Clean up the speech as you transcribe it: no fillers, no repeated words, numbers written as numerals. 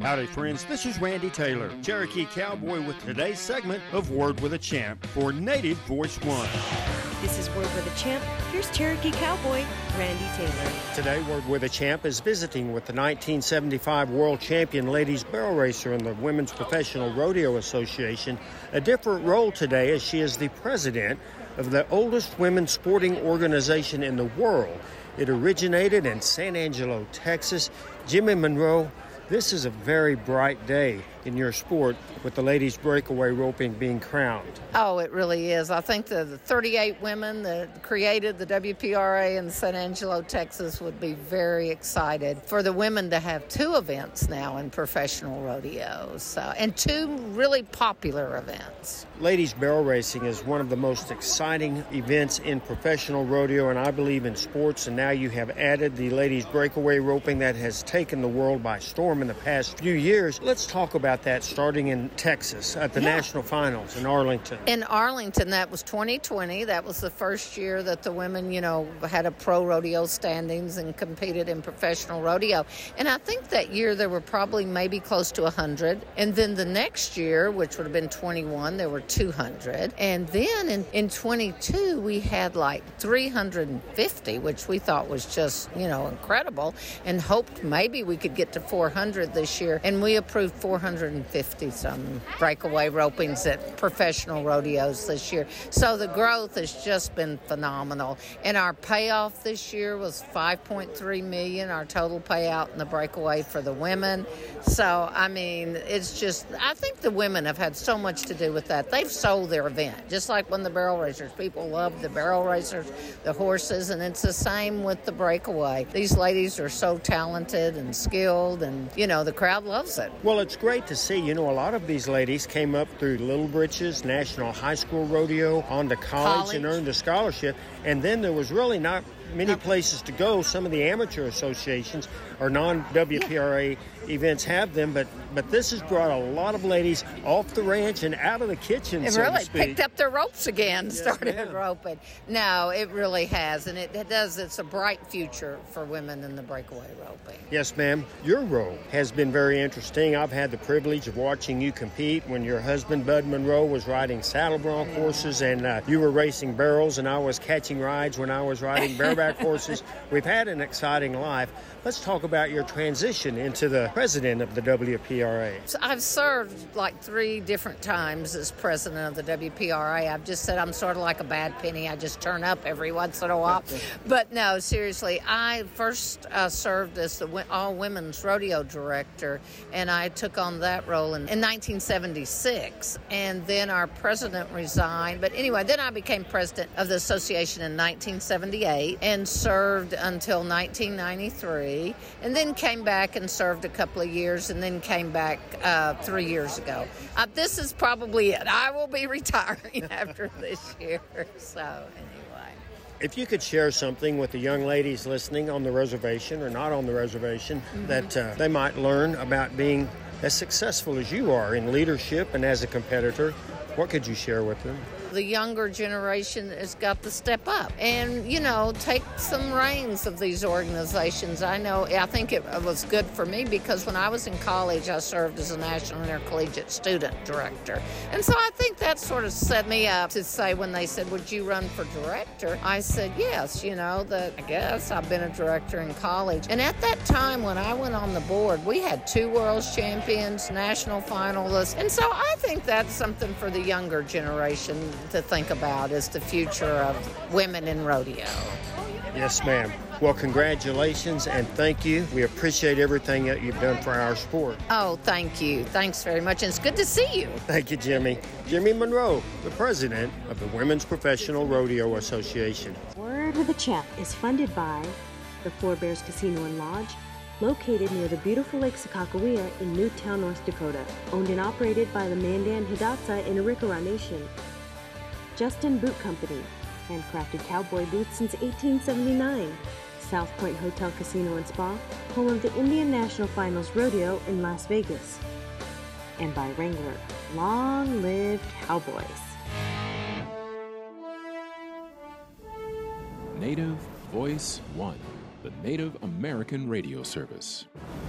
Howdy, friends. This is Randy Taylor, Cherokee Cowboy, with today's segment of Word with a Champ for Native Voice One. This is Word with a Champ. Here's Cherokee Cowboy, Randy Taylor. Today, Word with a Champ is visiting with the 1975 world champion ladies barrel racer in the Women's Professional Rodeo Association. A different role today, as she is the president of the oldest women's sporting organization in the world. It originated in San Angelo, Texas. Jimmy Monroe, this is a very bright day in your sport with the ladies breakaway roping being crowned. Oh, it really is. I think the 38 women that created the WPRA in San Angelo, Texas would be very excited for the women to have two events now in professional rodeos, and two really popular events. Ladies barrel racing is one of the most exciting events in professional rodeo, and I believe in sports, and now you have added the ladies breakaway roping that has taken the world by storm in the past few years. Let's talk about that, starting in Texas at the National Finals in Arlington. In Arlington, that was 2020. That was the first year that the women, had a pro rodeo standings and competed in professional rodeo. And I think that year there were probably maybe close to 100. And then the next year, which would have been 21, there were 200. And then in 22, we had like 350, which we thought was just, incredible, and hoped maybe we could get to 400 this year. And we approved 450 some breakaway ropings at professional rodeos this year. So the growth has just been phenomenal. And our payoff this year was $5.3 million, our total payout in the breakaway for the women. So, it's just, I think the women have had so much to do with that. They've sold their event, just like when the barrel racers. People love the barrel racers, the horses, and it's the same with the breakaway. These ladies are so talented and skilled, and, the crowd loves it. Well, it's great to see. A lot of these ladies came up through Little Britches, National High School Rodeo, on to college and earned a scholarship. And then there was really not many places to go. Some of the amateur associations or non-WPRA events have them, but this has brought a lot of ladies off the ranch and out of the kitchen, It so really to speak. picked up their ropes again, started ma'am. roping. No, it really has, and it does. It's a bright future for women in the breakaway roping. Yes, ma'am. Your role has been very interesting. I've had the privilege of watching you compete when your husband, Bud Monroe, was riding saddle bronc horses, and you were racing barrels, and I was catching rides when I was riding bareback horses. We've had an exciting life. Let's talk about your transition into the president of the WPRA. So I've served like 3 different times as president of the WPRA. I've just said I'm sort of like a bad penny. I just turn up every once in a while. But no, seriously, I first served as the all-women's rodeo director, and I took on that role in 1976. And then our president resigned. But anyway, then I became president of the association in 1978 and served until 1993. And then came back and served a couple of years, and then came back 3 years ago. This is probably it. I will be retiring after this year. So anyway. If you could share something with the young ladies listening on the reservation or not on the reservation that they might learn about being as successful as you are in leadership and as a competitor, what could you share with them? The younger generation has got to step up and, take some reins of these organizations. I think it was good for me because when I was in college, I served as a National Intercollegiate Student Director. And so I think that sort of set me up to say, when they said, would you run for director? I said, yes, I guess I've been a director in college. And at that time, when I went on the board, we had 2 world champions, national finalists. And so I think that's something for the younger generation to think about, is the future of women in rodeo. Yes, ma'am. Well, congratulations and thank you. We appreciate everything that you've done for our sport. Oh, thank you. Thanks very much. And it's good to see you. Thank you, Jimmy. Jimmy Monroe, the president of the Women's Professional Rodeo Association. Word with a Champ is funded by the Four Bears Casino and Lodge, located near the beautiful Lake Sakakawea in Newtown, North Dakota. Owned and operated by the Mandan Hidatsa in Arikara Nation. Justin Boot Company, handcrafted cowboy boots since 1879. South Point Hotel Casino and Spa, home of the Indian National Finals Rodeo in Las Vegas. And by Wrangler, long live cowboys. Native Voice One, the Native American radio service.